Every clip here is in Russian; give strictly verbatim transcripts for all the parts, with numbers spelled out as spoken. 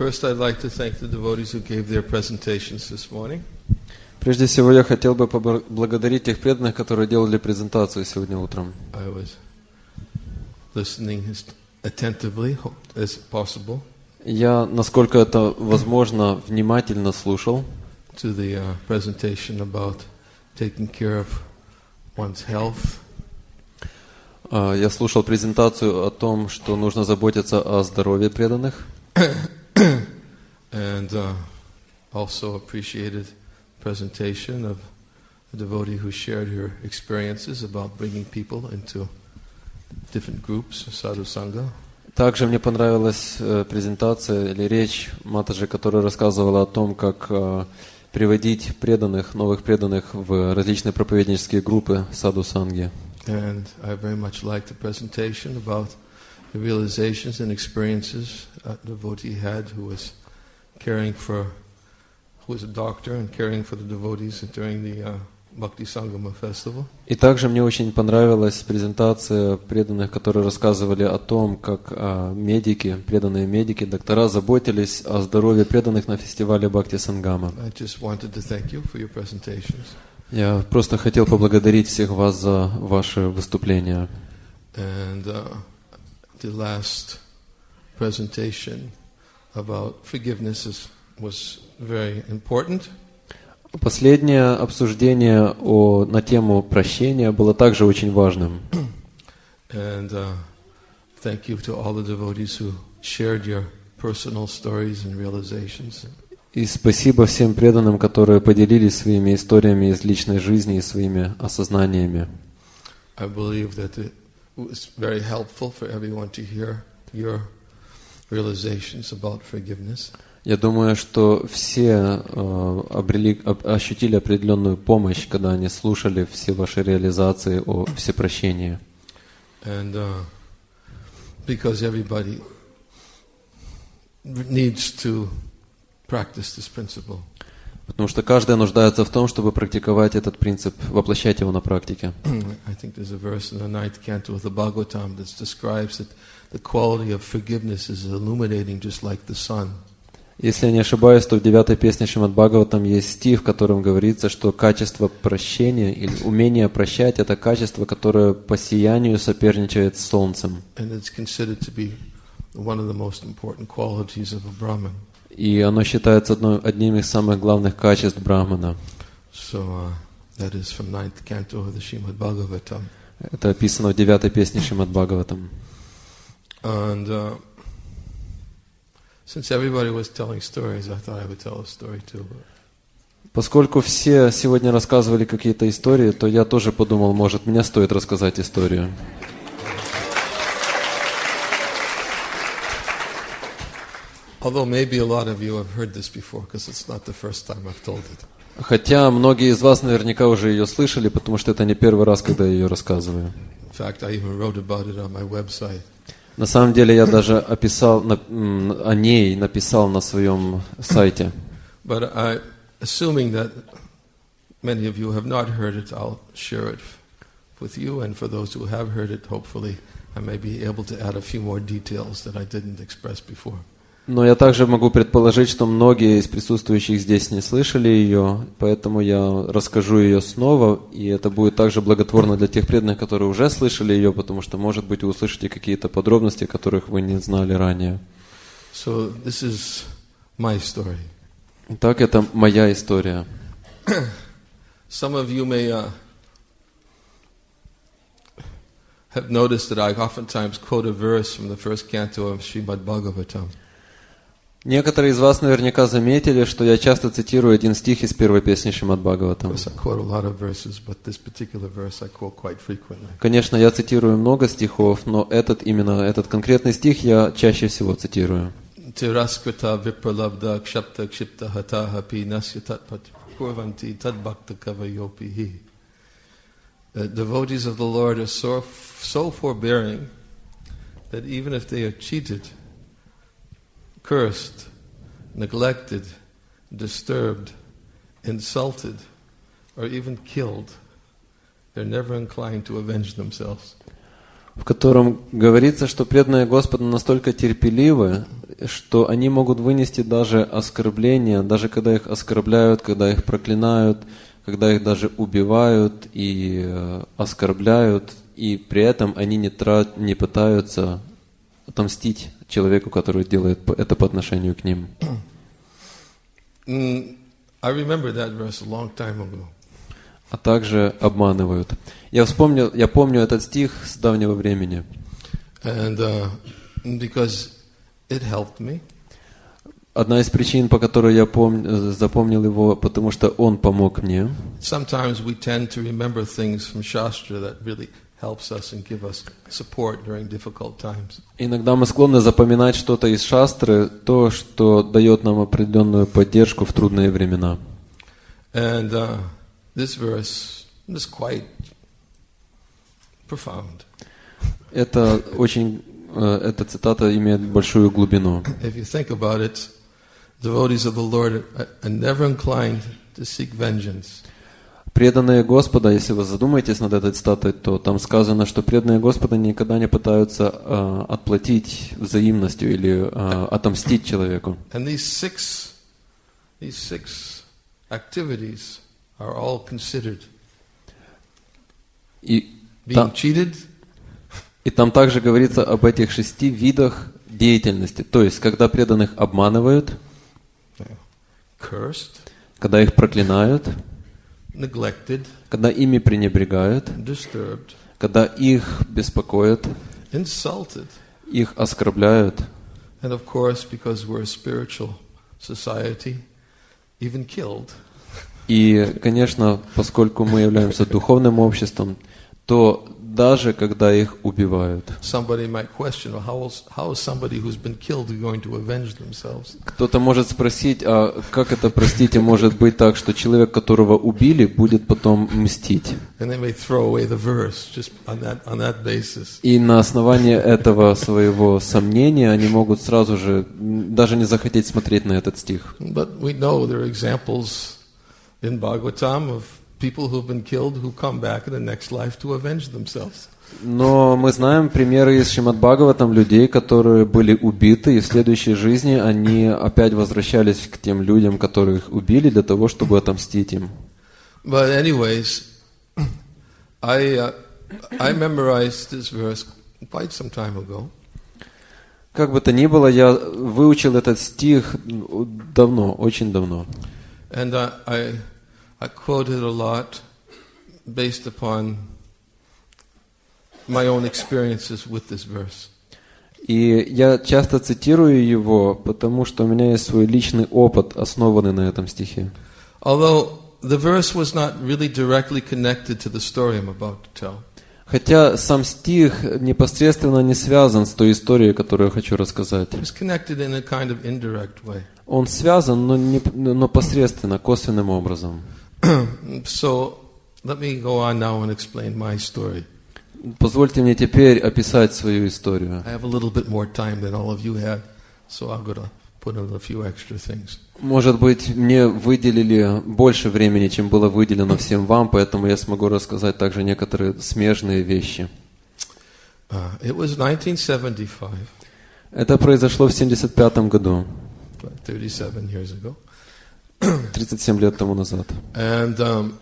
First, I'd like to thank the devotees who gave their presentations this morning. Прежде всего, я хотел бы поблагодарить тех преданных, которые делали презентацию сегодня утром. I was listening as attentively as possible. Я, насколько это возможно, внимательно слушал. To the uh, presentation about taking care of one's health. Uh, я слушал презентацию о том, что нужно заботиться о здоровье преданных. And uh, also appreciated presentation of a devotee who shared her experiences about bringing people into different groups of sadhu sangha. Также мне понравилась э, презентация или речь Матаджи, которая рассказывала о том, как э, приводить преданных, новых преданных в различные проповеднические группы саду санги. And I very much liked the presentation about the realizations and experiences a devotee had who was caring for, who was a doctor and caring for the devotees during the uh, Bhakti Sangama festival. И также мне очень понравилась презентация преданных, которые рассказывали о том, как а, медики, преданные медики, доктора заботились о здоровье преданных на фестивале Бхакти Сангама. I just wanted to thank you for your presentations. Я просто хотел поблагодарить всех вас за ваши выступления. And uh, the last presentation about forgiveness is, was very important. Последнее обсуждение о, на тему прощения было также очень важным. And uh, thank you to all the devotees who shared your personal stories and realizations. И спасибо всем преданным, которые поделились своими историями из личной жизни и своими осознаниями. I believe that it was very helpful for everyone to hear your realizations about forgiveness. Я думаю, что все э, обрели, об, ощутили определенную помощь, когда они слушали все ваши реализации о всепрощении. And uh, because everybody needs to practice this principle. Потому что каждый нуждается в том, чтобы практиковать этот принцип, воплощать его на практике. I think there's a verse in the ninth canto of the Bhagavatam that describes that the quality of forgiveness is illuminating just like the sun. Если я не ошибаюсь, то в девятой песне Шримад Бхагаватам есть стих, в котором говорится, что качество прощения или умение прощать – это качество, которое по сиянию соперничает с солнцем. And it's considered to be one of the most important qualities of a Brahman. И оно считается одно, одним из самых главных качеств Брахмана. So uh, that is from ninth canto of the Srimad Bhagavatam. Это описано в девятой песне Шримад Бхагаватам. And uh, since everybody was telling stories, I thought I would tell a story too. Поскольку все сегодня рассказывали какие-то истории, то я тоже подумал, может, мне стоит рассказать историю. Although maybe a lot of you have heard this before, because it's not the first time I've told it. Хотя многие из вас наверняка уже ее слышали, потому что это не первый раз, когда я ее рассказываю. In fact, I even wrote about it on my website. На самом деле я даже описал о ней, написал на своем сайте. But I, assuming that many of you have not heard it, I'll share it with you, and for those who have heard it, hopefully I may be able to add a few more details that I didn't express before. Но я также могу предположить, что многие из присутствующих здесь не слышали ее, поэтому я расскажу ее снова, и это будет также благотворно для тех преданных, которые уже слышали ее, потому что, может быть, вы услышите какие-то подробности, которых вы не знали ранее. So this is my story. Итак, это моя история. Some of you may uh, have noticed that I oftentimes quote a verse from the first canto of Srimad Bhagavatam. Некоторые из вас наверняка заметили, что я часто цитирую один стих из первой песни Шримад Бхагаватам. Конечно, я цитирую много стихов, но этот именно этот конкретный стих я чаще всего цитирую. The devotees of the Lord are so, so forbearing that even if they are cheated, cursed, neglected, disturbed, insulted, or even killed, they're never inclined to avenge themselves. В котором говорится, что преданные Господу настолько терпеливы, что они могут вынести даже оскорбления, даже когда их оскорбляют, когда их проклинают, когда их даже убивают и э, оскорбляют, и при этом они не, трат, не пытаются отомстить человеку, который делает это по отношению к ним. I remember that verse a long time ago. А также обманывают. Я вспомнил, я помню этот стих с давнего времени. And uh, because it helped me. Одна из причин, по которой я пом... запомнил его, потому что он помог мне. Sometimes we tend to remember things from Shastra that really helps us and give us support during difficult times. Иногда мы склонны запоминать что-то из шастры, то, что дает нам определенную поддержку в трудные времена. And uh, this verse is quite profound. Это очень, эта цитата имеет большую глубину. If you think about it, devotees of the Lord are never inclined to seek vengeance. Преданные Господа, если вы задумаетесь над этой цитатой, то там сказано, что преданные Господа никогда не пытаются э, отплатить взаимностью или э, отомстить человеку. And these six, these six activities are all considered. И being там, cheated, и там также говорится об этих шести видах деятельности. То есть, когда преданных обманывают, cursed, когда их проклинают, neglected, когда ими пренебрегают, disturbed, когда их беспокоят, insulted, их оскорбляют. And of course, because we're a spiritual society, even killed. И, конечно, поскольку мы являемся духовным обществом, то даже когда их убивают. Кто-то может спросить, а как это, простите, может быть так, что человек, которого убили, будет потом мстить? И на основании этого своего сомнения они могут сразу же даже не захотеть смотреть на этот стих. In Bhagavatam of people who've been killed who come back in the next life to avenge themselves. Но мы знаем примеры из Шримад Бхагаватам людей, которые были убиты, и в следующей жизни они опять возвращались к тем людям, которых убили, для того, чтобы отомстить им. But anyways, I uh, I memorized this verse quite some time ago. Как бы то ни было, я выучил этот стих давно, очень давно. And uh, I I quoted a lot based upon my own experiences with this verse. И я часто цитирую его, потому что у меня есть свой личный опыт, основанный на этом стихе. Although the verse was not really directly connected to the story I'm about to tell. Хотя сам стих непосредственно не связан с той историей, которую я хочу рассказать. It's connected in a kind of indirect way. Он связан, но, не, но посредственно, косвенным образом. So let me go on now and explain my story. Позвольте мне теперь описать свою историю. I have a little bit more time than all of you had, so I'm going to put in a few extra things. Может быть, мне выделили больше времени, чем было выделено всем вам, поэтому я смогу рассказать также некоторые смежные вещи. Uh, it was nineteen seventy-five. Это произошло в семьдесят пятом году. thirty-seven years ago. тридцать семь лет тому назад. And um,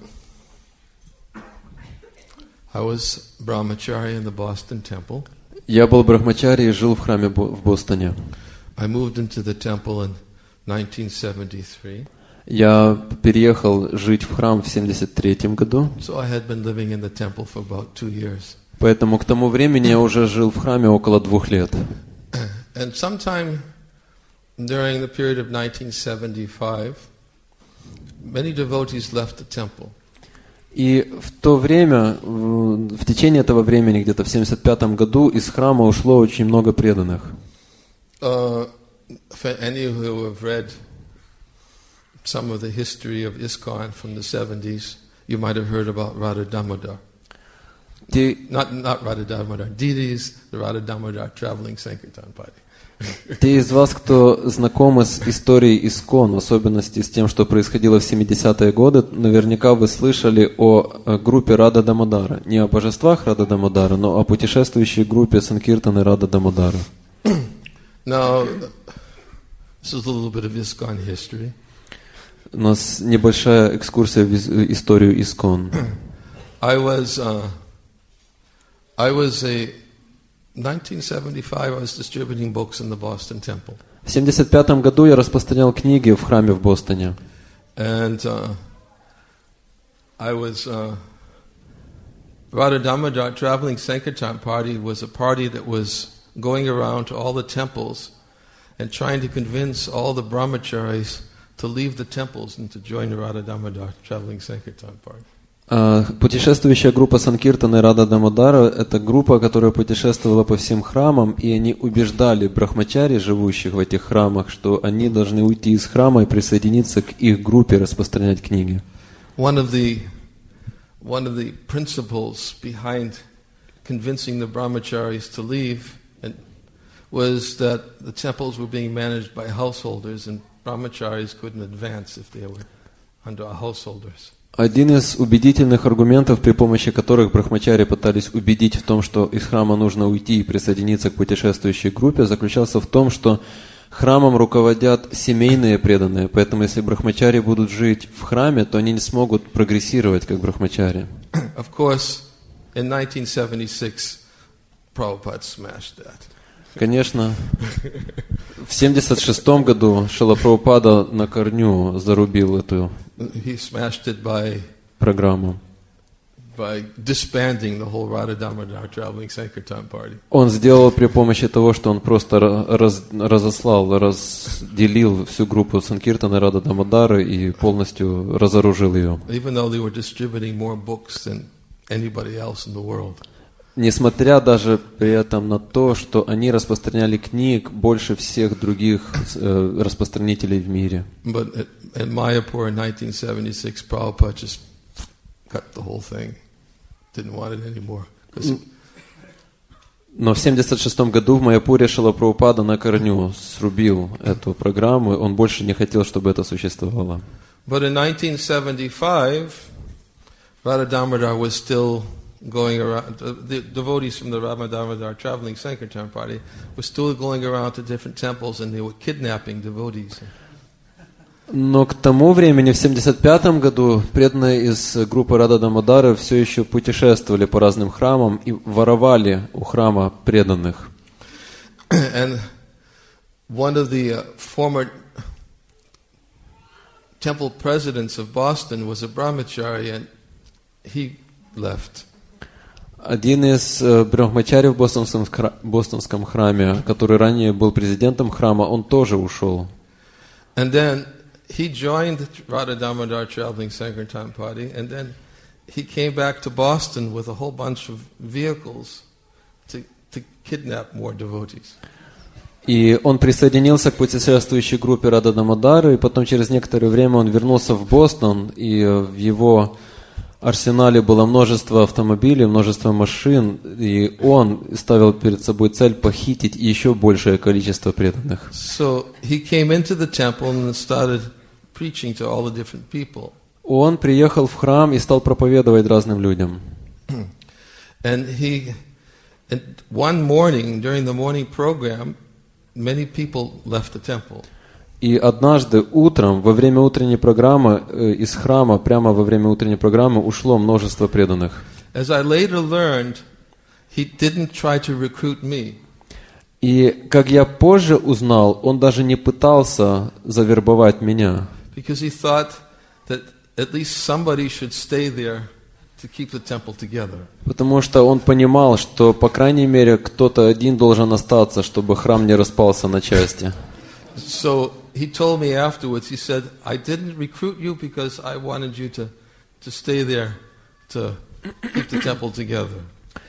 I was brahmachari in the Boston temple. Я был брахмачари и жил в храме в Бостоне. I moved into the temple in nineteen seventy-three. Я переехал жить в храм в семьдесят третьем году. So I had been living in the temple for about two years. Поэтому к тому времени я уже жил в храме около двух лет. And sometime during the period of nineteen seventy-five, many devotees left the temple. И в то время, в течение этого времени, где-то в семьдесят пятом году, из храма ушло очень много преданных. Uh, for any who have read some of the history of ISKCON from the seventies, you might have heard about Radha Damodar. Те... Not, not Radha Damodar, deities, the Radha Damodar traveling Sankirtan party. Те из вас, кто знакомы с историей ИСККОН, в особенности с тем, что происходило в семидесятые годы, наверняка вы слышали о группе Рада Дамодара. Не о божествах Рада Дамодара, но о путешествующей группе Санкиртаны Рада Дамодара. Now, This is a little bit of ISKCON history. У нас небольшая экскурсия в историю Искон. I was, uh, I was a, nineteen seventy-five, I was distributing books in the Boston Temple. В семьдесят пятом году я распространял книги в храме в Бостоне. And uh, I was, uh, Radha Damodar Traveling Sankirtan Party was a party that was going around to all the temples and trying to convince all the brahmacharis to leave the temples and to join the Radha Damodar Traveling Sankirtan Party. Путешествующая группа Санкиртана и Рада Дамодара – это группа, которая путешествовала по всем храмам, и они убеждали брахмачари, живущих в этих храмах, что они должны уйти из храма и присоединиться к их группе, распространять книги. One of the, one of the principles behind convincing the brahmacharis to leave was that the temples were being managed by householders, and brahmacharis couldn't advance if they were under householders. Один из убедительных аргументов, при помощи которых брахмачари пытались убедить в том, что из храма нужно уйти и присоединиться к путешествующей группе, заключался в том, что храмом руководят семейные преданные, поэтому если брахмачари будут жить в храме, то они не смогут прогрессировать как брахмачари. Of course, in nineteen seventy-six, Prabhupada smashed that. Конечно, в семьдесят шестом году Шрила Прабхупада на корню зарубил эту He smashed it by, программу. by disbanding the whole Radha Damodar Traveling Sankirtan Party. Он сделал при помощи того, что он просто раз, разослал, разделил всю группу Санкиртана и Рада Дамодары и полностью разоружил ее. Even though they were distributing more books than anybody else in the world. Несмотря даже при этом на то, что они распространяли книг больше всех других э, распространителей в мире. But at, at Mayapur in nineteen seventy-six, Prabhupada just cut the whole thing. Didn't want it anymore. Но в семьдесят шестом году в Майяпуре Шрила Прабхупада на корню срубил эту программу, он больше не хотел, чтобы это существовало. But in nineteen seventy-five, Radha Damodar was still going around, the devotees from the Radha Damodar Traveling Sankirtan Party were still going around to different temples and they were kidnapping devotees. Но к тому времени, в семьдесят пятом году, преданные из группы Рада Дамодары все еще путешествовали по разным храмам и воровали у храма преданных. And one of the uh, former temple presidents of Boston was a brahmachari and he left. Один из брахмачари в бостонском, бостонском храме, который ранее был президентом храма, он тоже ушел. And then he joined Radha Damodar Traveling Sankirtan Party, and then he came back to Boston with a whole bunch of vehicles to, to kidnap more devotees. И он присоединился к путешествующей группе Рада Дамодары, и потом через некоторое время он вернулся в Бостон, и в его арсенале было множество автомобилей, множество машин, и он ставил перед собой цель похитить еще большее количество преданных. So he came into the temple and started preaching to all the different people. Он приехал в храм и стал проповедовать разным людям. And he, and one morning during the morning program, many people left the temple. И однажды утром, во время утренней программы, э, из храма, прямо во время утренней программы, ушло множество преданных. As I later learned, he didn't try to recruit me. И, как я позже узнал, он даже не пытался завербовать меня. Because he thought that at least somebody should stay there to keep the temple together. Потому что он понимал, что, по крайней мере, кто-то один должен остаться, чтобы храм не распался на части. So he told me afterwards, he said, I didn't recruit you because I wanted you to, to stay there to keep the temple together.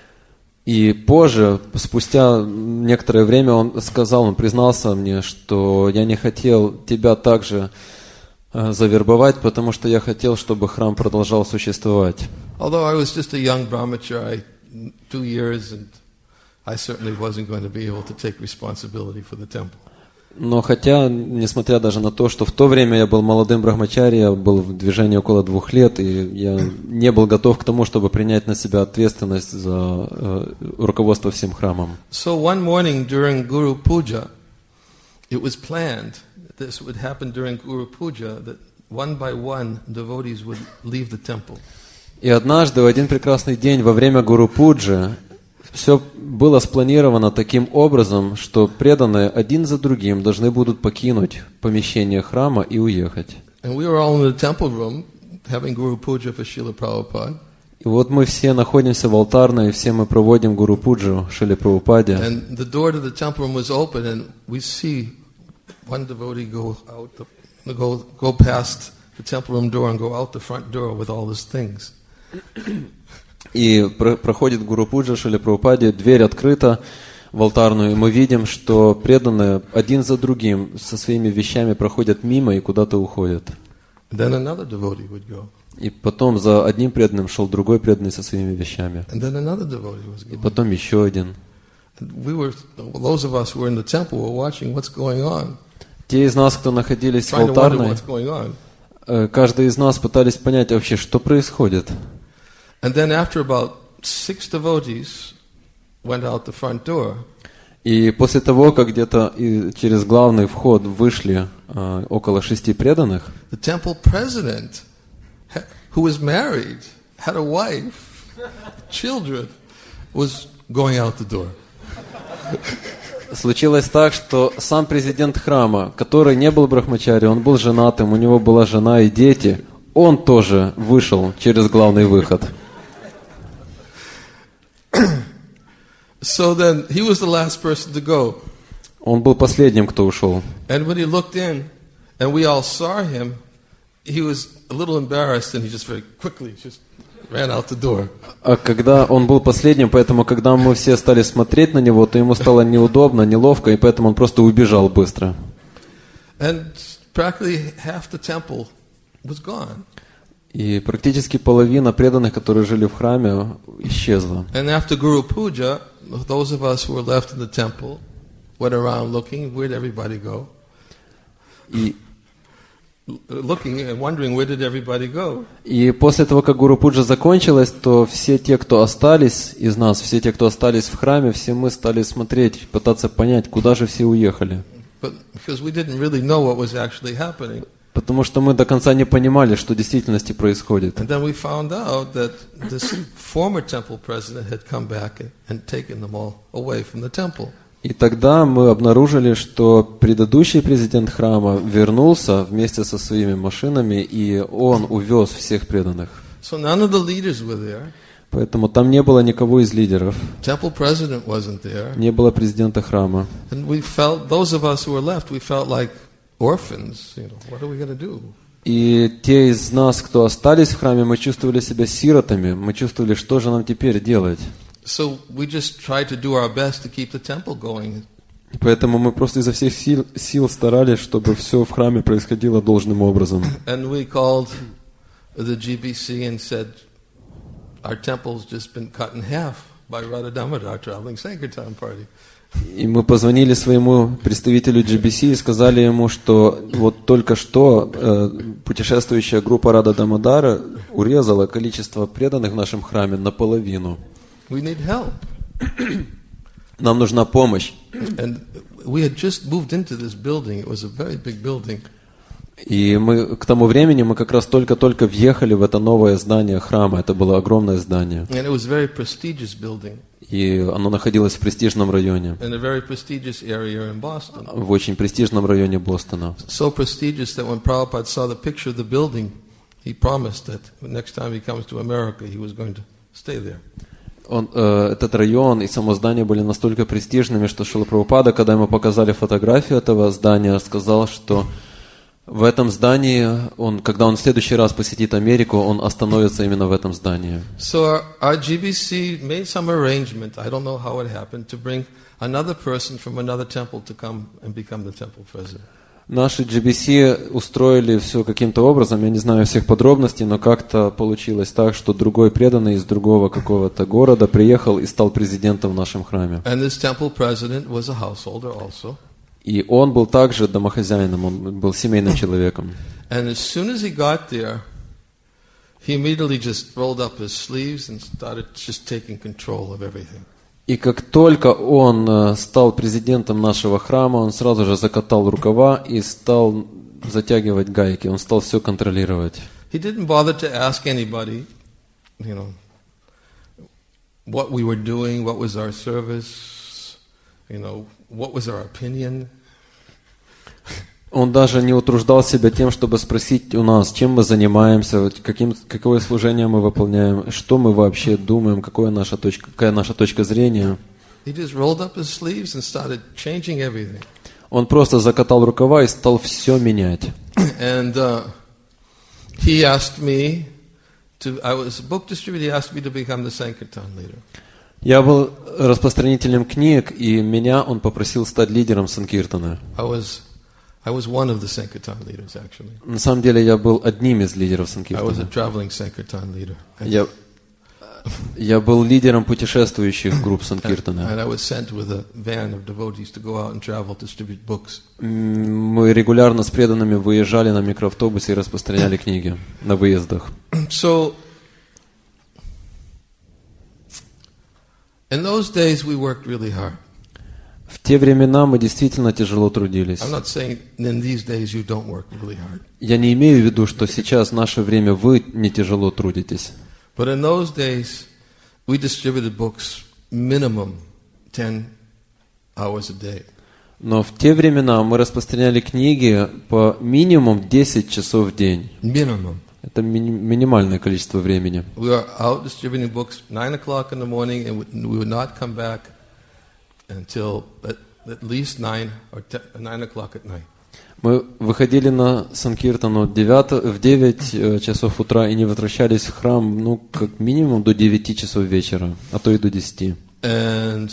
И позже, спустя некоторое время, он сказал, он признался мне, что я не хотел тебя также э, завербовать, потому что я хотел, чтобы храм продолжал существовать. Although I was just a young brahmachari, two years, and I certainly wasn't going to be able to take responsibility for the temple. Но хотя, несмотря даже на то, что в то время я был молодым брахмачари, я был в движении около двух лет, и я не был готов к тому, чтобы принять на себя ответственность за э, руководство всем храмом. So one morning during Guru Puja, it was planned this would happen during Guru Puja, that one by one devotees would leave the temple. И однажды, в один прекрасный день, во время Гуру Пуджи, все было спланировано таким образом, что преданные один за другим должны будут покинуть помещение храма и уехать. And we were all in the temple room having Guru Puja for Srila Prabhupada. И вот мы все находимся в алтарной, и все мы проводим Гуру Пуджу Шриле Прабхупаде. And the door to the temple room was open, and we see one devotee go out, the, go go past the temple room door and go out the front door with all his things. И про- проходит Гуру Пуджа Шриле Прабхупаде, дверь открыта в алтарную, и мы видим, что преданные один за другим со своими вещами проходят мимо и куда-то уходят. And then another devotee would go. И потом за одним преданным шел другой преданный со своими вещами. And then another devotee was И going. потом еще один. And we were, those of us who were in the temple were watching what's going on, Те из нас, кто находились в trying to wonder алтарной, what's going on. э, каждый из нас пытались понять вообще, что происходит. And then after about six devotees went out the front door, И после того, как где-то и через главный вход вышли э, около шести преданных, the temple president, ha- who was married, had a wife, children, was going out the door. случилось так, что сам президент храма, который не был брахмачари, он был женатым, у него была жена и дети, он тоже вышел через главный выход. So then he was the last person to go. Он был последним, кто ушел. And when he looked in and we all saw him, he was a little embarrassed and he just very quickly just ran out the door. А когда он был последним, поэтому когда мы все стали смотреть на него, то ему стало неудобно, неловко, и поэтому он просто убежал быстро. And practically half the temple was gone. И практически половина преданных, которые жили в храме, исчезла. And after Guru Puja, those of us who were left in the temple went around looking, where'd everybody go? И, Looking and wondering, where did everybody go? и после того, как Гуру Пуджа закончилась, то все те, кто остались из нас, все те, кто остались в храме, все мы стали смотреть, пытаться понять, куда же все уехали. But because we didn't really know what was actually happening. Потому что мы до конца не понимали, что в действительности происходит. And then we found out that this former temple president had come back and taken them all away from the temple. И тогда мы обнаружили, что предыдущий президент храма вернулся вместе со своими машинами, и он увез всех преданных. So none of the leaders were there. Поэтому там не было никого из лидеров, Temple president wasn't there. не было президента храма. And we felt, those of us who were left, we felt like orphans. You know, what are we going to do? И те из нас, кто остались в храме, мы чувствовали себя сиротами, мы чувствовали, что же нам теперь делать. So we just tried to do our best to keep the temple going. Поэтому мы просто изо всех сил, сил старались, чтобы все в храме происходило должным образом. And we called the G B C and said, our temple's just been cut in half by Radha Damodar traveling Sankirtan party. И мы позвонили своему представителю джи би си и сказали ему, что вот только что э, путешествующая группа Рада Дамодара урезала количество преданных в нашем храме наполовину. We need help. Нам нужна помощь. And we had just moved into this building. It was a very big building. И мы к тому времени мы как раз только-только въехали в это новое здание храма. Это было огромное здание. And it was a very prestigious building И оно находилось в престижном районе, in a very prestigious area in Boston. в очень престижном районе Бостона. So prestigious that when Prabhupada saw the picture of the building, he promised that next time he comes to America, he was going to stay there. Он, э, этот район и само здание были настолько престижными, что Шрила Прабхупада, когда ему показали фотографию этого здания, сказал, что в этом здании, он, когда он в следующий раз посетит Америку, он остановится именно в этом здании. So our, our G B C made some arrangement, I don't know how it happened, to bring another person from another temple to come and become the temple president. Наши джи би си устроили все каким-то образом, я не знаю всех подробностей, но как-то получилось так, что другой преданный из другого какого-то города приехал и стал президентом в нашем храме. And this temple president was a householder also. И он был также домохозяином, он был семейным человеком. And as soon as he got there, he immediately just rolled up his sleeves and started just taking control of everything. И как только он э, стал президентом нашего храма, он сразу же закатал рукава и стал затягивать гайки, он стал все контролировать. He didn't bother to ask anybody, you know, what we were doing, what was our service, you know, what was our opinion. Он даже не утруждал себя тем, чтобы спросить у нас, чем мы занимаемся, каким, какое служение мы выполняем, что мы вообще думаем, какая наша точка, какая наша точка зрения. He just rolled up his sleeves and started changing everything. Он просто закатал рукава и стал все менять. And uh, he asked me to, I was a book distributor, he asked me to become the Sankirtan leader. Я был распространителем книг, и меня он попросил стать лидером Санкиртана. I was I was one of the Sankirtan leaders, actually. На самом деле я был одним из лидеров I was a Санкиртана. traveling Sankirtan leader. And, Я, я был лидером путешествующих групп Санкиртана. and I was sent with a van of devotees to go out and travel, distribute books. М, Мы регулярно с преданными выезжали на микроавтобусе и распространяли книги на выездах. So, in those days we worked really hard. В те времена мы действительно тяжело трудились. I'm not saying in these days you don't work really hard. Я не имею в виду, что сейчас в наше время вы не тяжело трудитесь. But in those days, we distributed books minimum ten hours a day. Но в те времена мы распространяли книги по минимум десять часов в день. Minimum. Это мини- минимальное количество времени. We were out distributing books nine o'clock in the morning, and we would not come back until at, at least nine or ten, nine o'clock at night. Мы выходили на Санкиртану девять, в девять э, часов утра и не возвращались в храм, ну, как минимум до девяти часов вечера, а то и до десяти. And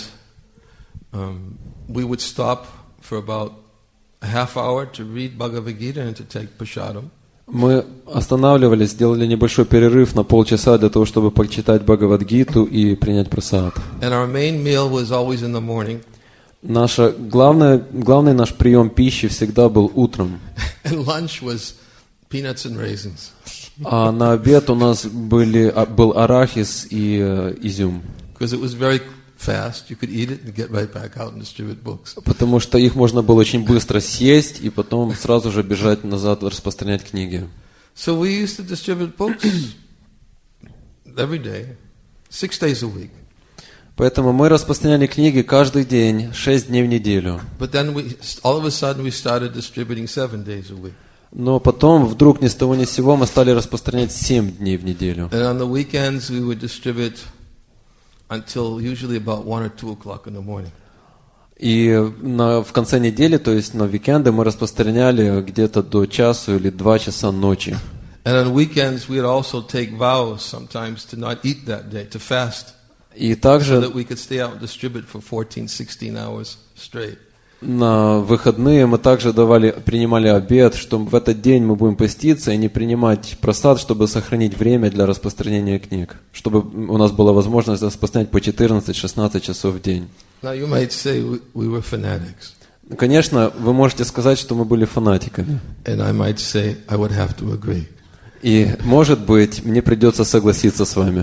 um, we would stop for about a half hour to read Bhagavad Gita and to take prasadam. Мы останавливались, сделали небольшой перерыв на полчаса для того, чтобы почитать Бхагавад-гиту и принять прасад. And our main meal was always in the morning. Наша главная, главный наш прием пищи всегда был утром. And lunch was peanuts and raisins. А на обед у нас были, а, был арахис и э, изюм. Because it was very fast. You could eat it and get right back out and distribute books. Потому что их можно было очень быстро съесть и потом сразу же бежать назад распространять книги. So we used to distribute books every day, six days a week. Поэтому мы распространяли книги каждый день, шесть дней в неделю. But then we, all of a sudden we started distributing seven days a week. Но потом вдруг ни с того ни с сего мы стали распространять семь дней в неделю. And on the weekends we would distribute until usually about one or two o'clock in the morning. И на, в конце недели, то есть на уикенды, мы распространяли где-то до часу или два часа ночи. And on weekends we would also take vows sometimes to not eat that day, to fast, И so также that we could stay out and distribute for fourteen, sixteen hours straight. на выходные мы также давали, принимали обет, что в этот день мы будем поститься и не принимать просад, чтобы сохранить время для распространения книг, чтобы у нас была возможность распространять по четырнадцать-шестнадцать часов в день. Now you might say we, we were fanatics, Конечно, вы можете сказать, что мы были фанатиками. and I might say I would have to agree. И, может быть, мне придется согласиться с вами.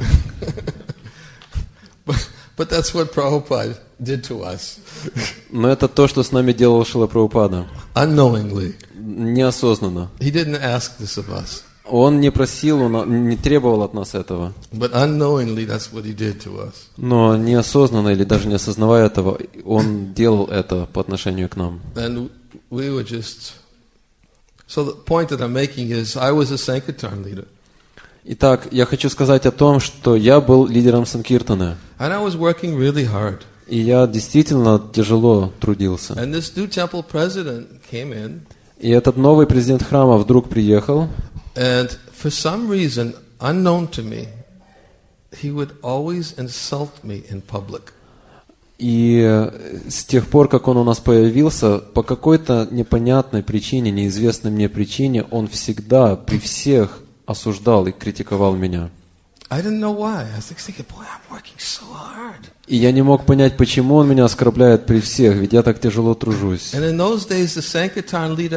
But, but that's what Prabhupada did to us, Но это то, что с нами делал Шрила Прабхупада. unknowingly. Неосознанно. He didn't ask this of us, Он не просил, он не требовал от нас этого. but unknowingly that's what he did to us. Но неосознанно или даже не осознавая этого, он делал это по отношению к нам. And we were just... So the point that I'm making is I was a Sankirtan leader. Итак, я хочу сказать о том, что я был лидером Санкиртана. And I was working really hard. И я действительно тяжело трудился. And this new temple president came in, И этот новый президент храма вдруг приехал, and for some reason, unknown to me, he would always insult me in public. и с тех пор, как он у нас появился, по какой-то непонятной причине, неизвестной мне причине, он всегда при всех осуждал и критиковал меня. I didn't know why. I was thinking, boy, I'm working so hard. И я не мог понять, почему он меня оскорбляет при всех, ведь я так тяжело тружусь. And in those days, the Sankirtan leader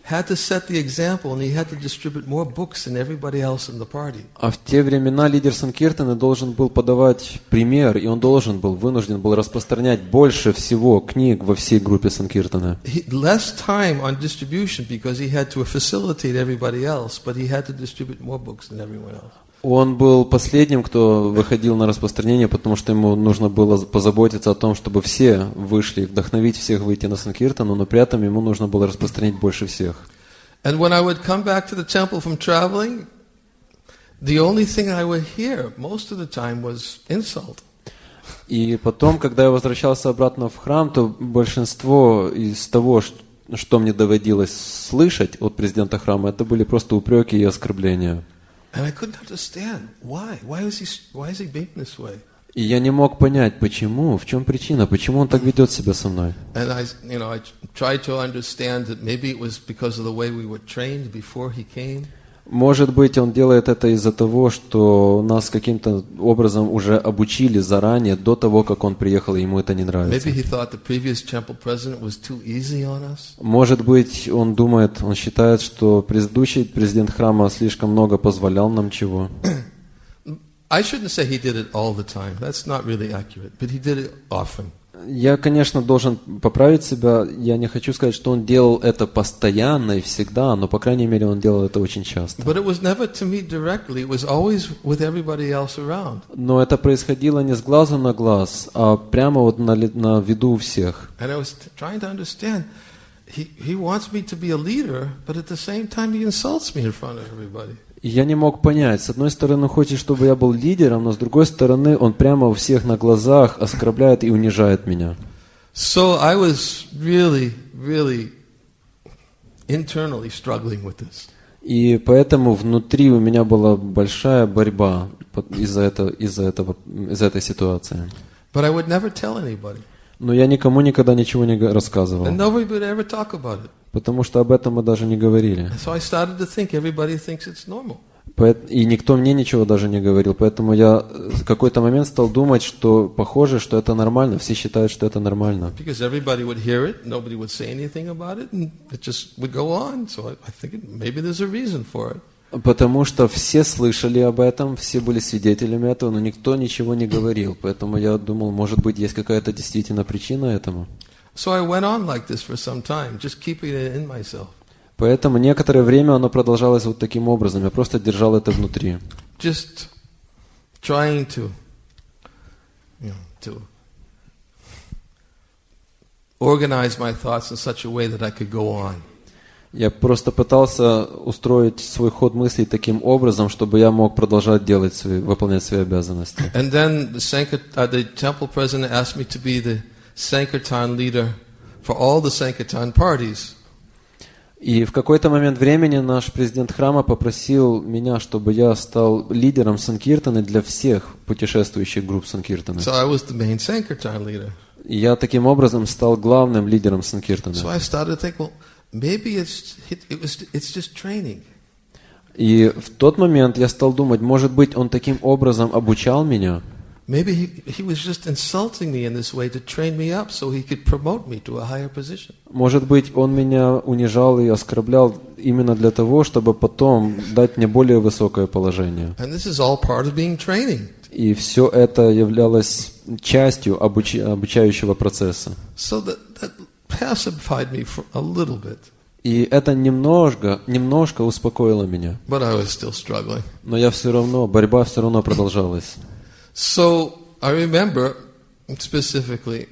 had to set the example, and he had to distribute more books than everybody else in the party. А в те времена лидер Санкиртаны должен был подавать пример, и он должен был, вынужден был распространять больше всего книг во всей группе Санкиртаны. He, less time on distribution because he had to facilitate everybody else, but he had to distribute more books than everyone else. Он был последним, кто выходил на распространение, потому что ему нужно было позаботиться о том, чтобы все вышли, вдохновить всех выйти на Санкиртану, но при этом ему нужно было распространить больше всех. And when I would come back to the temple from traveling, the only thing I would hear most of the time was insult. И потом, когда я возвращался обратно в храм, то большинство из того, что мне доводилось слышать от президента храма, это были просто упреки и оскорбления. And I couldn't understand why. Why is he? Why is he being this way? И я не мог понять, почему, в чем причина, почему он так ведет себя со мной. And I, you know, I tried to understand that maybe it was because of the way we were trained before he came. Может быть, он делает это из-за того, что нас каким-то образом уже обучили заранее, до того, как он приехал, и ему это не нравится. Maybe he thought the previous temple president was too easy on us. Может быть, он думает, он считает, что предыдущий президент храма слишком много позволял нам чего. I shouldn't say he did it all the time. That's not really accurate, but he did it often. Я, конечно, должен поправить себя. Я не хочу сказать, что он делал это постоянно и всегда, но, по крайней мере, он делал это очень часто. But it was never to me directly. It was always with everybody else around. Но это происходило не с глазу на глаз, а прямо вот на, на виду у всех. And I was trying to understand. He he wants me to be a leader, but at the same time he insults me in front of everybody. И я не мог понять, с одной стороны, хочет, чтобы я был лидером, но с другой стороны, он прямо у всех на глазах оскорбляет и унижает меня. So I was really, really internally struggling with this. И поэтому внутри у меня была большая борьба из-за этого, из-за этого, из-за этой ситуации. But I would never tell anybody. Но я никому никогда ничего не рассказывал. And nobody would ever talk about it. Потому что об этом мы даже не говорили. So I started to think everybody thinks it's normal. И никто мне ничего даже не говорил. Поэтому я в какой-то момент стал думать, что похоже, что это нормально. Все считают, что это нормально. Because everybody would hear it, nobody would say anything about it, and it just would go on. So I think maybe there's a reason for it. Потому что все слышали об этом, все были свидетелями этого, но никто ничего не говорил. Поэтому я думал, может быть, есть какая-то действительно причина этому. So I went on like this for some time, just keeping it in myself. Поэтому некоторое время оно продолжалось вот таким образом. Я просто держал это внутри. Just trying to, you know, to organize my thoughts in such a way that I could go on. Я просто пытался устроить свой ход мыслей таким образом, чтобы я мог продолжать делать свои, выполнять свои обязанности. And then the, Sankirtan, uh, the temple president asked me to be the Sankirtan leader for all the Sankirtan parties. И в какой-то момент времени наш президент храма попросил меня, чтобы я стал лидером Санкиртаны для всех путешествующих групп Санкиртаны. So I was the main Sankirtan leader. И я таким образом стал главным лидером Санкиртаны. So I started to think, well, maybe it's it was it's just training. И в тот момент я стал думать, может быть, он таким образом обучал меня. Maybe he, he was just insulting me in this way to train me up so he could promote me to a higher position. Может быть, он меня унижал и оскорблял именно для того, чтобы потом дать мне более высокое положение. And this is all part of being training. И все это являлось частью обуч... обучающего процесса. So that, that pacified me for a little bit. И это немножко, немножко успокоило меня. But I was still struggling. Но я все равно, борьба все равно продолжалась. So I remember specifically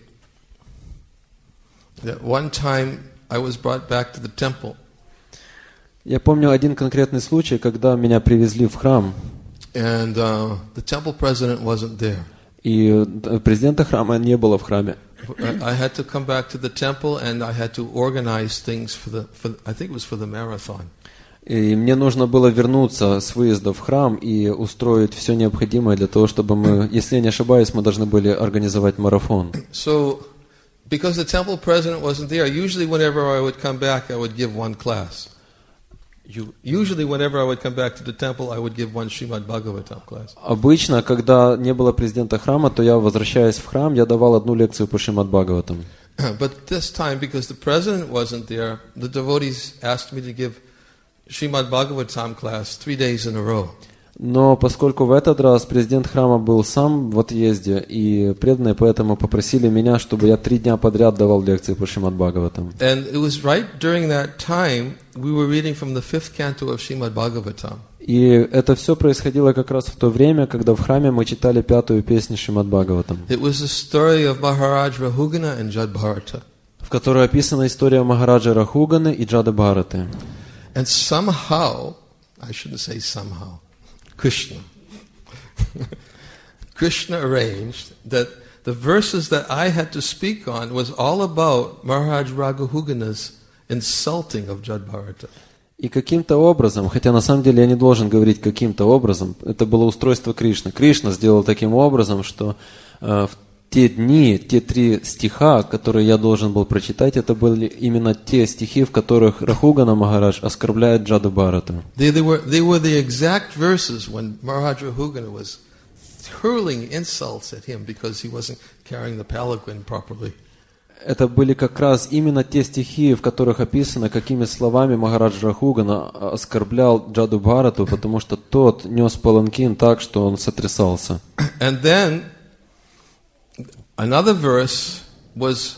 that one time I was brought back to the temple. Я помню один конкретный случай, когда меня привезли в храм. And uh, the temple president wasn't there. И президента храма не было в храме. I had to come back to the temple and I had to organize things for the for I think it was for the marathon. И мне нужно было вернуться с выезда в храм и устроить все необходимое для того, чтобы мы, если я не ошибаюсь, мы должны были организовать марафон. So, because the temple president wasn't there, usually whenever I would come back, I would give one class. Usually whenever I would come back to the temple, I would give one Srimad Bhagavatam class. Обычно, когда не было президента храма, то я, возвращаясь в храм, я давал одну лекцию по Шримад Бхагаватам. But this time, because the president wasn't there, the devotees asked me to give Srimad Bhagavatam class three days in a row. Но поскольку в этот раз президент храма был сам в отъезде, и преданные поэтому попросили меня, чтобы я три дня подряд давал лекции по Шримад Бхагаватам. And it was right during that time we were reading from the fifth canto of Srimad Bhagavatam. И это все происходило как раз в то время, когда в храме мы читали пятую песню Шримад Бхагаватам, It was the story of Maharaj Rahugana and Jadbharata. в которой описана история Махараджа Рахуганы и Джады Бхараты. And somehow, I shouldn't say somehow, Krishna. Krishna arranged that the verses that I had to speak on was all about Maharaj Rahugana's insulting of Jadbharata. И каким-то образом, хотя на самом деле я не должен говорить каким-то образом, это было устройство Кришны. Кришна сделал таким образом, что э, в те дни, те три стиха, которые я должен был прочитать, это были именно те стихи, в которых Рахугана Махарадж оскорбляет Джаду Бхарату. They, they, were, they were the exact verses when Maharaj Rahugana was hurling insults at him because he wasn't carrying the palanquin properly. Это были как раз именно те стихи, в которых описано, какими словами Махарадж Рахугана оскорблял Джаду Бхарату, потому что тот нес паланкин так, что он сотрясался. And then another verse was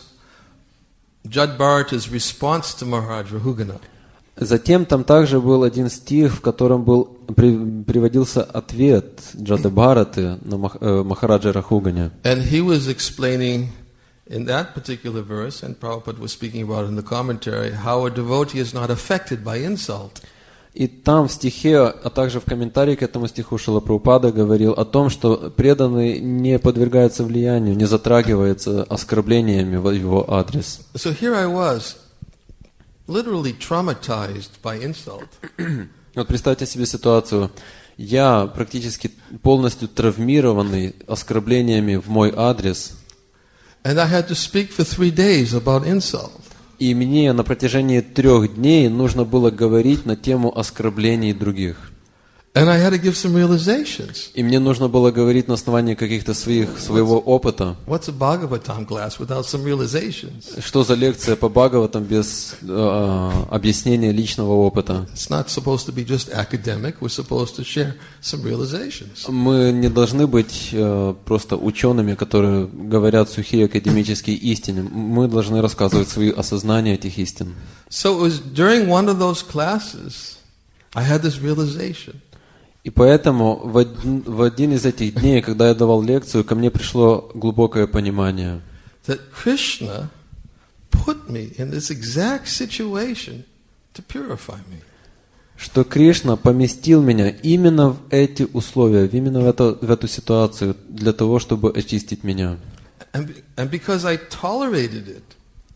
Jadbharata's response to Maharaj Rahugana. Затем там также был один стих, в котором был, при, приводился ответ Джады Бхараты на Мах, э, Махараджа Рахугане. And he was explaining in that particular verse, and Prabhupada was speaking about it in the commentary, how a devotee is not affected by insult. И там в стихе, а также в комментарии к этому стиху Шрила Прабхупада говорил о том, что преданный не подвергается влиянию, не затрагивается оскорблениями в его адрес. So here I was, literally traumatized by insult. Вот представьте себе ситуацию. Я практически полностью травмированный оскорблениями в мой адрес. And I had to speak for three days about insult. И мне на протяжении трех дней нужно было говорить на тему оскорблений других. And I had to give some realizations. И мне нужно было говорить на основании каких-то своих, своего опыта. What's a Bhagavatam class without some realizations? Что за лекция по Бхагаватам без э, объяснения личного опыта? It's not supposed to be just academic. We're supposed to share some realizations. Мы не должны быть э, просто учеными, которые говорят сухие академические истины. Мы должны рассказывать свои осознания этих истин. So it was during one of those classes, I had this realization. И поэтому в один, в один из этих дней, когда я давал лекцию, ко мне пришло глубокое понимание, That Krishna put me in this exact situation to purify me. что Кришна поместил меня именно в эти условия, именно в эту, в эту ситуацию, для того, чтобы очистить меня. And, and because I tolerated it,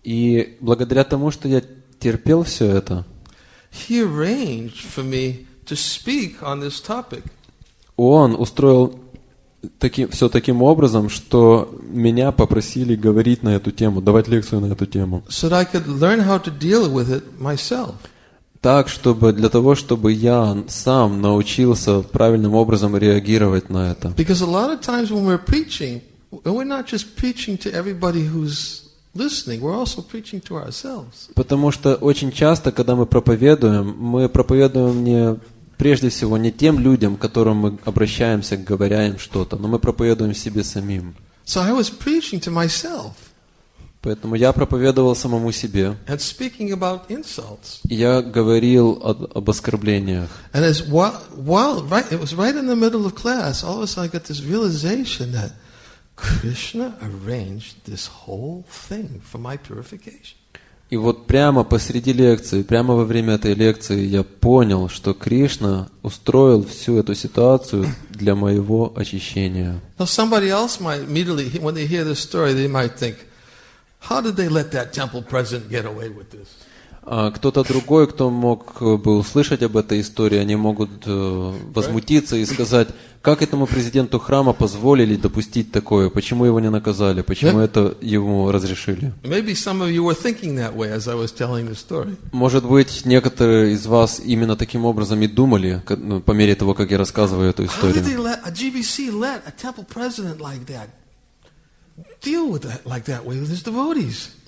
И благодаря тому, что я терпел все это, He arranged for me to speak on this topic. Он устроил таки, все таким образом, что меня попросили говорить на эту тему, давать лекцию на эту тему. So that I could learn how to deal with it myself. Так, чтобы для того, чтобы я сам научился правильным образом реагировать на это. Because a lot of times when we're preaching, we're not just preaching to everybody who's listening, we're also preaching to ourselves. Потому что очень часто, когда мы проповедуем, мы проповедуем не прежде всего не тем людям, к которым мы обращаемся, говоря им что-то, но мы проповедуем себе самим. So I was preaching to myself Поэтому я проповедовал самому себе. and speaking about insults. И я говорил об, об оскорблениях. And as while, while right, it was right in the middle of class, all of a sudden I got this realization that Krishna arranged this whole thing for my purification. И вот прямо посреди лекции, прямо во время этой лекции я понял, что Кришна устроил всю эту ситуацию для моего очищения. Now somebody else might immediately, when they hear this story, they might think, how did they let that temple president get away with this? А кто-то другой, кто мог бы услышать об этой истории, они могут э, возмутиться и сказать, как этому президенту храма позволили допустить такое, почему его не наказали, почему это ему разрешили. Maybe some of you were thinking that way as I was telling the story. Может быть, некоторые из вас именно таким образом и думали, ну, по мере того, как я рассказываю эту How did историю. they let a G B C let a temple president like that deal with that like that way with his devotees?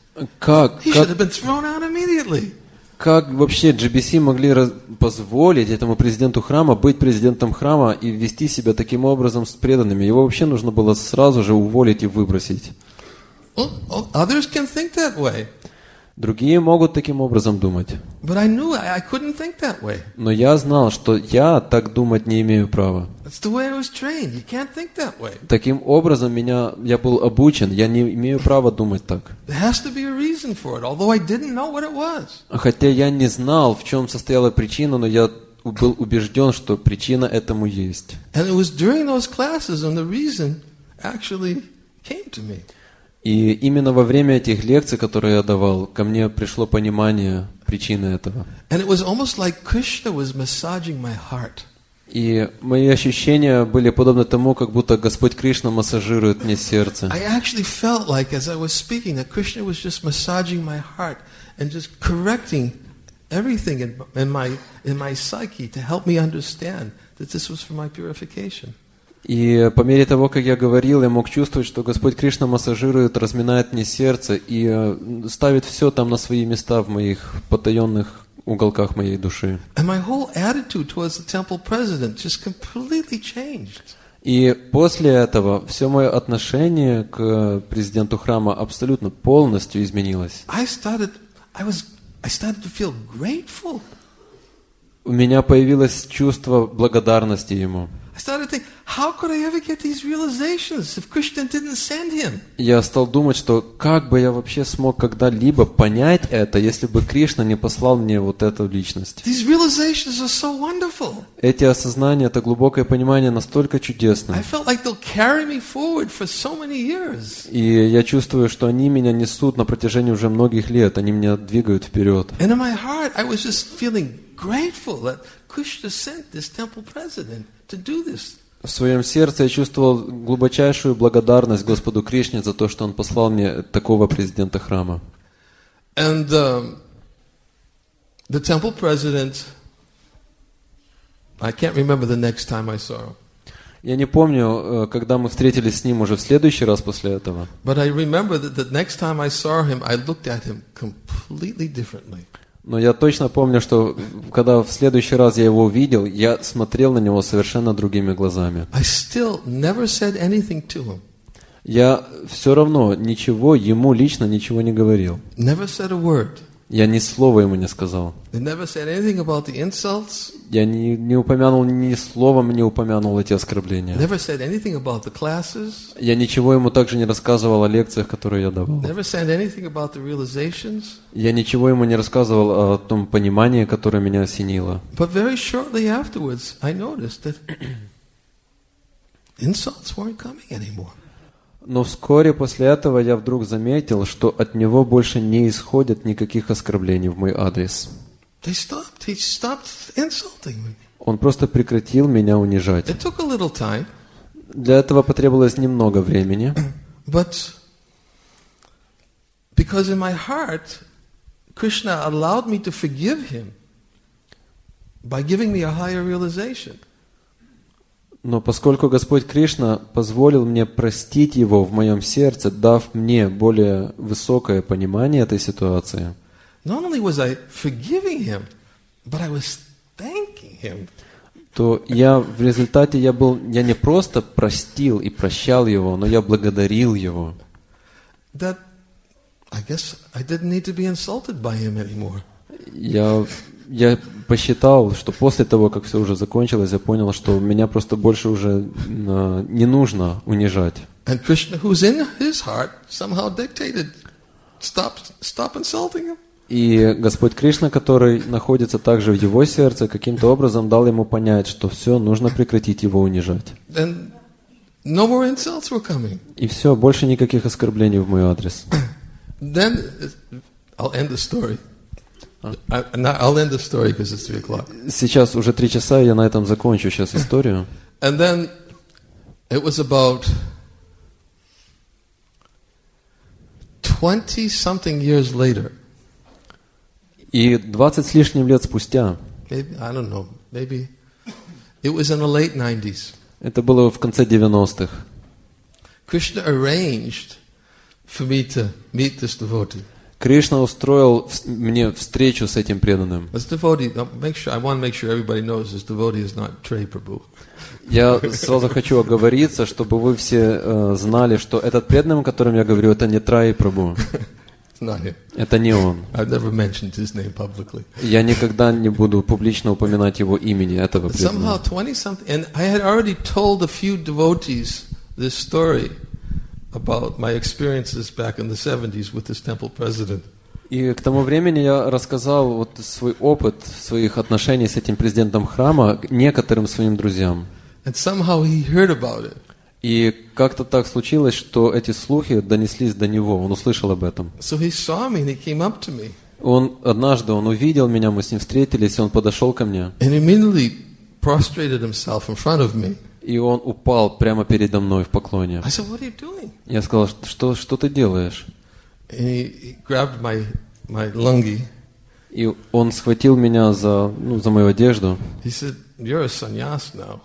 Как, He should как, have been thrown out immediately. как вообще джи би си могли раз- позволить этому президенту храма быть президентом храма и вести себя таким образом с преданными? Его вообще нужно было сразу же уволить и выбросить. Well, others can think that way. Другие могут таким образом думать. But I knew I, I couldn't think that way. Но я знал, что я так думать не имею права. That's the way I was trained. You can't think that way. Таким образом, меня, я был обучен, я не имею права думать так. There has to be a reason for it, although I didn't know what it was. Хотя я не знал, в чем состояла причина, но я был убежден, что причина этому есть. And it was during those classes when the reason actually came to me. И именно во время этих лекций, которые я давал, ко мне пришло понимание причины этого. And it was almost like Krishna was massaging my heart. И мои ощущения были подобны тому, как будто Господь Кришна массажирует мне сердце. I actually felt like, as I was speaking, that Krishna was just massaging my heart and just correcting everything in, in my in my psyche to help me understand that this was for my purification. И по мере того, как я говорил, я мог чувствовать, что Господь Кришна массажирует, разминает мне сердце и э, ставит все там на свои места в моих потаенных уголках моей души. And my whole attitude towards the temple president just completely changed. И после этого все мое отношение к президенту храма абсолютно полностью изменилось. I started, I was, I started to feel grateful. У меня появилось чувство благодарности ему. I started to think, how could I ever get these realizations if Krishna didn't send him? Я стал думать, что как бы я вообще смог когда-либо понять это, если бы Кришна не послал мне вот эту личность. These realizations are so wonderful. Эти осознания, это глубокое понимание настолько I чудесное. felt like they'll carry me forward for so many years. И я чувствую, что они меня несут на протяжении уже многих лет, они меня двигают вперед. And in my heart, I was just feeling grateful that Krishna sent this temple president to do this. В своем сердце я чувствовал глубочайшую благодарность Господу Кришне за то, что Он послал мне такого президента храма. And um, the temple president, I can't remember the next time I saw him. Я не помню, когда мы встретились с ним уже в следующий раз после этого. But I remember that the next time I saw him, I looked at him completely differently. Но я точно помню, что когда в следующий раз я его увидел, я смотрел на него совершенно другими глазами. I still never said anything to him. Я все равно ничего, ему лично ничего не говорил. Never said a word. Я ни слова ему не сказал. They never said anything about the insults. Я не, не упомянул, ни словом не упомянул эти оскорбления. Never said anything about the classes. Я ничего ему также не рассказывал о лекциях, которые я давал. Never said anything about the realizations. Я ничего ему не рассказывал о том понимании, которое меня осенило. But very shortly afterwards, I noticed that insults weren't coming anymore. Но вскоре после этого я вдруг заметил, что от него больше не исходит никаких оскорблений в мой адрес. They stopped. He stopped insulting me. Он просто прекратил меня унижать. It took a little time, Для этого потребовалось немного времени, but because in my heart, Krishna allowed me to forgive him by giving me a higher realization. но поскольку Господь Кришна позволил мне простить его в моем сердце, дав мне более высокое понимание этой ситуации, Not only was I forgiving him, but I was thanking him. то я в результате я был, я не просто простил и прощал его, но я благодарил его. That I guess I didn't need to be insulted by him anymore. Я, я посчитал, что после того, как все уже закончилось, я понял, что меня просто больше уже э, не нужно унижать. And Krishna, who's in his heart, somehow dictated, stop, stop insulting him. И Господь Кришна, который находится также в его сердце, каким-то образом дал ему понять, что все, нужно прекратить его унижать. And no more insults were coming. И все, больше никаких оскорблений в мой адрес. Then I'll end the story. I, I'll end the story because it's three o'clock. Сейчас уже три часа, я на этом закончу сейчас историю. And then it was about twenty something years later. И двадцать с лишним лет спустя, Maybe I don't know. Maybe it was in the late nineties. это было в конце девяностых, Krishna arranged for me to meet this devotee. Кришна устроил в- мне встречу с этим преданным. As devotee, uh, make sure, I want to make sure everybody knows this devotee is not Trey Prabhu. Я сразу хочу оговориться, чтобы вы все э, знали, что этот преданный, о котором я говорю, это не Траи Прабху. It's not him. Это не он. I've never mentioned his name publicly. Я никогда не буду публично упоминать его имени, этого But somehow преданного. twenty something, and I had already told a few devotees this story about my experiences back in the seventies with this temple president. И к тому времени я рассказал вот свой опыт своих отношений с этим президентом храма некоторым своим друзьям. And somehow he heard about it. И как-то так случилось, что эти слухи донеслись до него, он услышал об этом. So he saw me and he came up to me. Он однажды, он увидел меня, мы с ним встретились, и он подошел ко мне, And immediately prostrated himself in front of me. и он упал прямо передо мной в поклоне. I said, "What are you doing?" Я сказал, что, что ты делаешь? And he, he grabbed my, my lungi. И он схватил меня за, ну, за мою одежду. He said, "You're a sannyas now."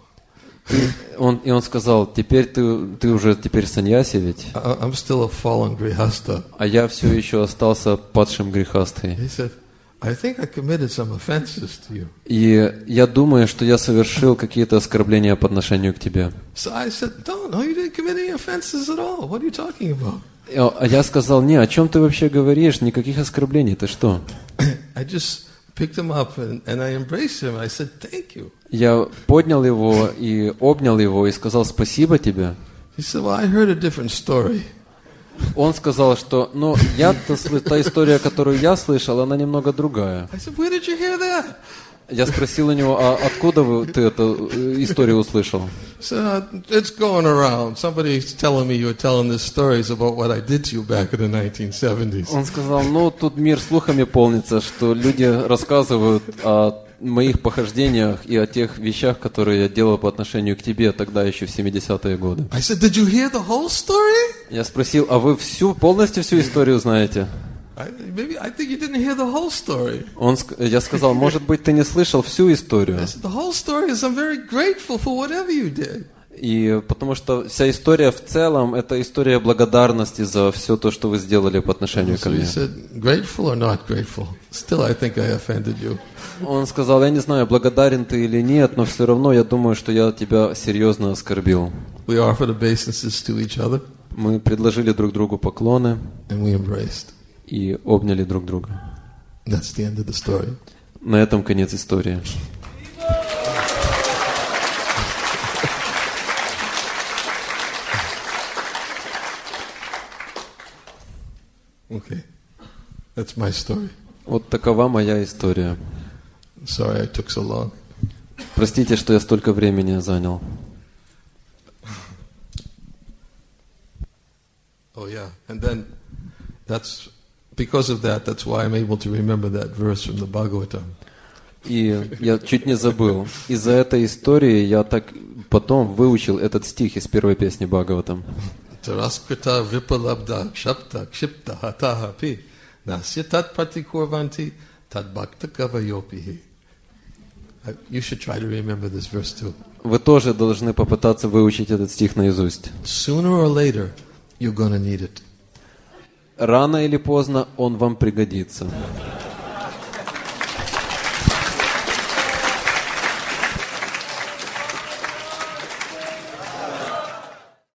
Он, и он сказал, теперь ты, ты уже теперь саньяси ведь, I, I'm still a fallen grihasta. а я все еще остался падшим грехастхой. He said, "I think I committed some offenses to you." И я думаю, что я совершил какие-то оскорбления по отношению к тебе. So I said, "No, no, you didn't commit any offenses at all. What are you talking about?" А я сказал, не, о чем ты вообще говоришь? Никаких оскорблений, ты что? I just picked him up and, and I embraced him. I said, "Thank you." Я поднял его и обнял его и сказал, спасибо тебе. He said, "Well, I heard a different story." Он сказал, что, ну, я-то, сл- та история, которую я слышал, она немного другая. I said, "Where did you hear that?" Я спросил у него, а откуда вы, ты эту э, историю услышал? So uh, it's going around. Somebody's telling me you're telling these stories about what I did to you back in the nineteen seventies. Он сказал, ну, тут мир слухами полнится, что люди рассказывают о моих похождениях и о тех вещах, которые я делал по отношению к тебе тогда еще в семидесятые годы. I said, "Did you hear the whole story?" Я спросил, а вы всю, полностью всю историю знаете? I, maybe I think you didn't hear the whole story. Он, ск- я сказал, может быть, ты не слышал всю историю. I said, "The whole story is I'm very grateful for whatever you did." И потому что вся история в целом, это история благодарности за все то, что вы сделали по отношению ко So he мне. said, "Grateful or not grateful? Still, I think I offended you." Он сказал, я не знаю, благодарен ты или нет, но все равно я думаю, что я тебя серьезно оскорбил. We offered obeisances to each other, Мы предложили друг другу поклоны and we embraced. и обняли друг друга. That's the end of the story. На этом конец истории. Okay, that's my story. Вот такова моя история. Sorry I took so long. Простите, что я столько времени занял. Oh yeah, and then that's because of that. That's why I'm able to remember that verse from the Bhagavatam. И я чуть не забыл. Из-за этой истории я так потом выучил этот стих из первой песни Бхагаватам. Taraskrita vipalabda kshapta kshipta hataha pi nasya tat patikurvanti tad bhakta kavayopihi. You should try to remember this verse too. Вы тоже должны попытаться выучить этот стих наизусть. Sooner or later, you're going to need it. Рано или поздно он вам пригодится.